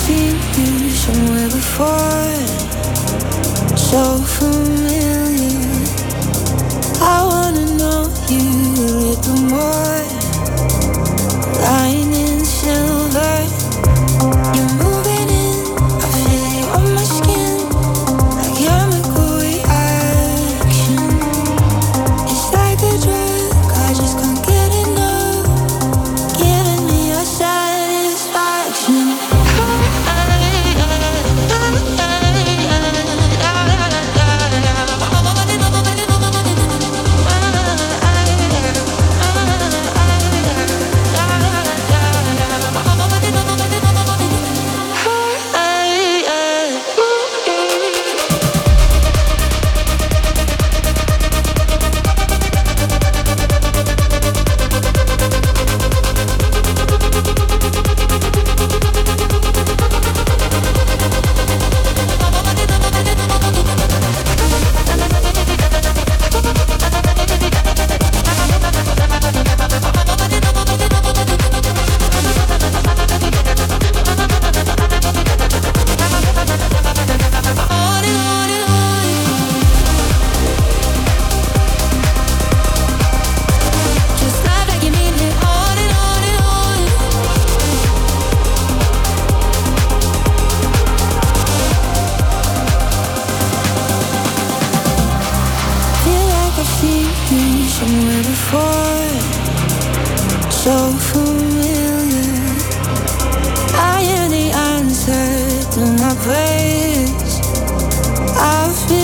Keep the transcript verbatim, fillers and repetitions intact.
seen you somewhere before, so familiar. I wanna know you a little more. Lying in silver, you're moving in. I feel you on my skin, like chemical reaction. It's like a drug, I just can't get enough. Giving me your satisfaction. Somewhere before, so familiar. I am the answer to my prayers. I feel